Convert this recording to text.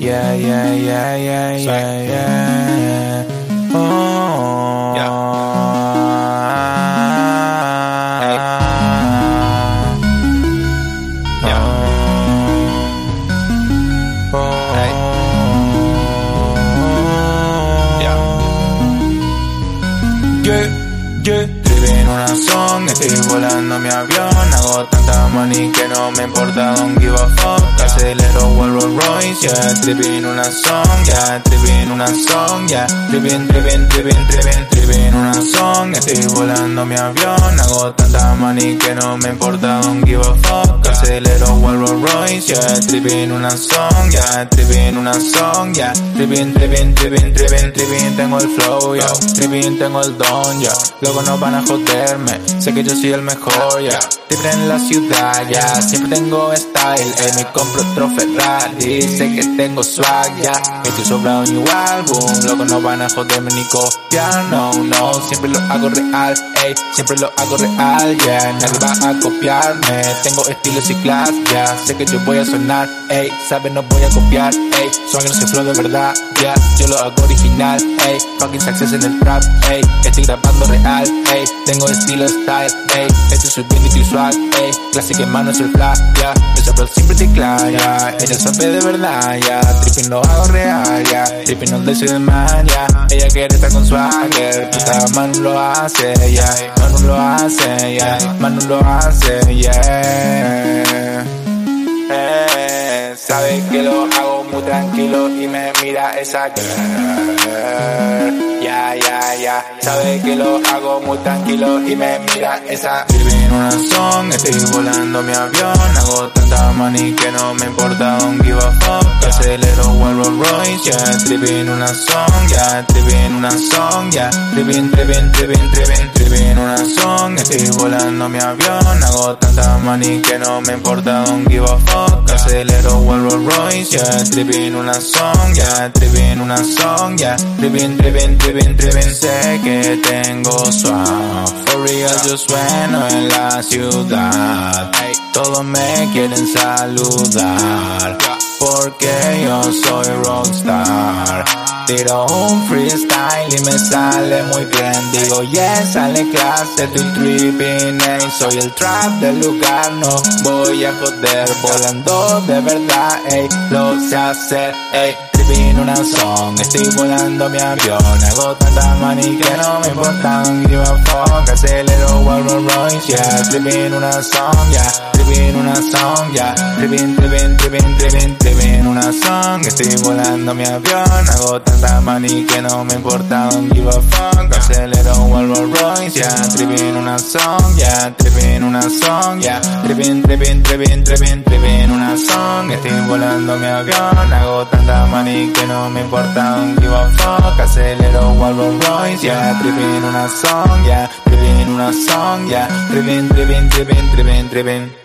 yeah, yeah, yeah, yeah, yeah, yeah. Oh, yeah. Hey. Yeah. Oh, Hey. Yeah. yeah. Escribí en una song, estoy volando mi avión. Hago tanta money que no me importa, don't give a fuck. Acelero, vuelvo Royce, yeah. Escribí en una song, yeah. Escribí en una song, yeah. Escribí en una song, estoy volando mi avión. Hago tanta money que no me importa, don't give a fuck. Acelero, vuelvo Royce, yeah. Escribí en una song, yeah. Escribí en una song, yeah. Escribí, tengo el flow, yeah. Escribí, tengo el don, yeah. Luego no van a joderme, sé que yo soy el mejor, ya. Triple en la ciudad, ya. Siempre tengo style, me compro otro Ferrari. Sé que tengo swag, ya. Estoy sobrado en mi álbum, luego no van a joderme ni copiar, no. Siempre lo hago real, ey. Siempre lo hago real, ya. Nadie va a copiarme, tengo estilos y clase, ya. Sé que yo voy a sonar, ey. Sabes, no voy a copiar, ey. Swag no se flow de verdad, ya. Yo lo hago original, ey. Fucking success en el trap, ey. Estoy grabando real, ey. Tengo estilo style, ey. Estoy subiendo y tu swag, ey. Clásica en mano es el flash, ya. Me soplo siempre te ya. Ella sabe de verdad, ya. Tripping lo hago real, ya. Tripping no le soy de man, ya. Ella quiere estar con swagger. Puta, Manu lo hace, ya. Manu lo hace, ya. Manu lo hace, yeah. Sabe que lo hago muy tranquilo y me mira esa girl. Ya. Sabe que lo hago muy tranquilo y me mira esa. Escribí en una song, estoy volando mi avión. Hago tanta money que no me importa, don't give a fuck. Acelero, vuelvo Royce, yeah. Escribí en una song, yeah. Escribí en una song, yeah. Escribí en una song, estoy volando mi avión. Hago tanta money que no me importa, don't give a fuck. Acelero, vuelvo Royce, yeah. Escribí en una song, yeah. Escribí en una song, yeah. Sé que tengo swag, for real yo sueno en la ciudad. Todos me quieren saludar, porque yo soy rockstar. Tiro un freestyle y me sale muy bien. Digo yes, sale clase, estoy tripping, ey. Soy el trap del lugar, no voy a joder. Volando de verdad, ey. Lo sé hacer, ey. En una song, estoy volando mi avión. Hago tanta money que no me importa, don't give a fuck. Acelero, vuelvo Royce, yeah. Tripping en una song, yeah. Tripping en una song, yeah. Tripping en una song, estoy volando mi avión. Hago tanta money que no me importa, don't give a fuck. Acelero, vuelvo Royce, yeah. Tripping en una song, yeah. Tripping en una song, yeah. Tripping en una song, estoy volando mi avión. Hago tanta money que no me importa, don't give a fuck. Acelero, vuelvo Royce, yeah. Tripping en una song, yeah. Tripping en una song, yeah. Tripping.